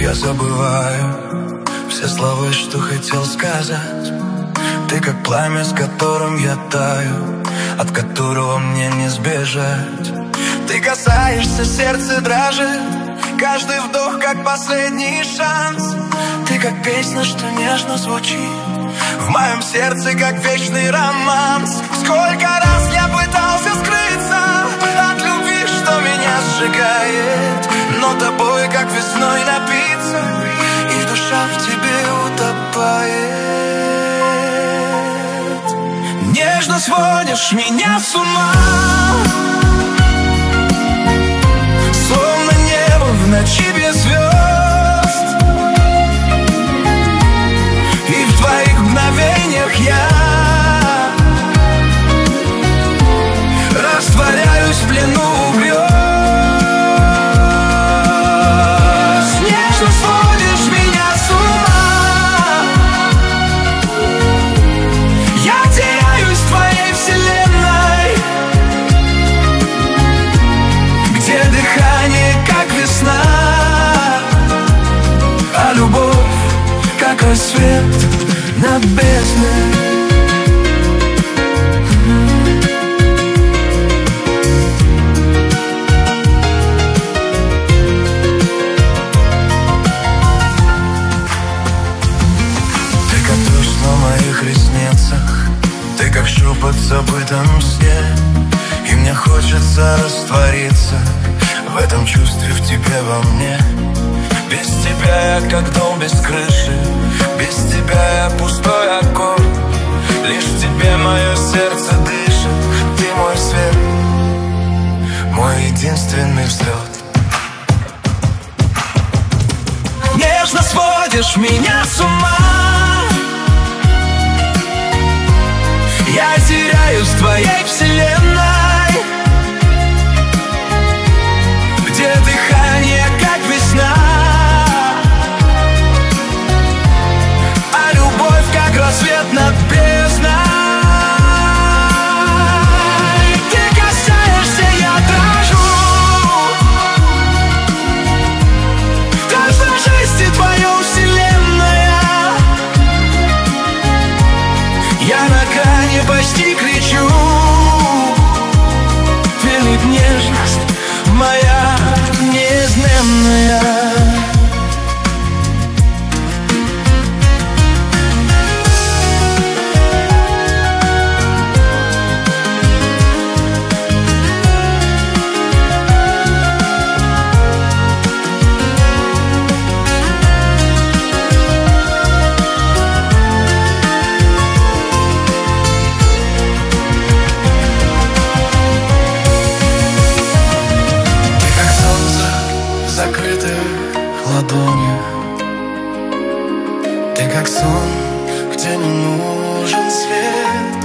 Я забываю все слова, что хотел сказать. Ты как пламя, с которым я таю, от которого мне не сбежать. Ты касаешься, сердце дрожит, каждый вдох как последний шанс. Ты как песня, что нежно звучит в моем сердце, как вечный романс. Сколько раз я пытался скрыться от любви, что меня сжигает, но тобой, как весной, напиться, и душа в тебе утопает. Нежно сводишь меня с ума, словно небо в ночи без звезд, и в твоих мгновениях я растворяюсь в плену грез. Нежно сводишь меня с ума, я теряюсь в твоей вселенной, где дыхание как весна, а любовь как рассвет над бездной. Ты как шепот в забытом сне, и мне хочется раствориться в этом чувстве, в тебе, во мне. Без тебя я как дом без крыши, без тебя я пустой окон. Лишь в тебе мое сердце дышит, ты мой свет, мой единственный взлет. Нежно сводишь меня с ума, я теряюсь в твоей вселенной, где дыхание как весна, а любовь как рассвет над бездной. Ты касаешься, я дрожу, в каждом жесте твоя вселенная. Я на грани почти кричу, велит нежность моя неизменная. Ладони. Ты как сон, где не нужен свет,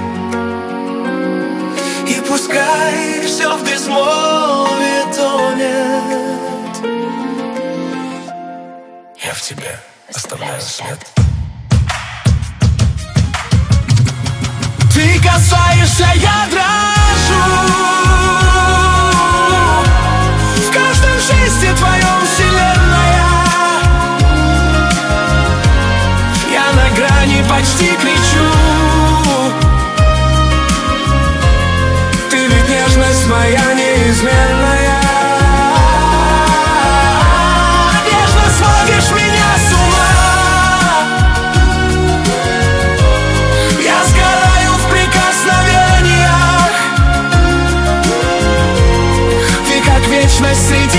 и пускай все в безмолвии тонет, я в тебе оставляю след. Ты касаешься, я дрожу, в каждом жесте твоем вселенная. Я на грани почти кричу, ты ведь нежность моя неизменная. Нежно сводишь меня с ума, я сгораю в прикосновениях. Ты как вечность среди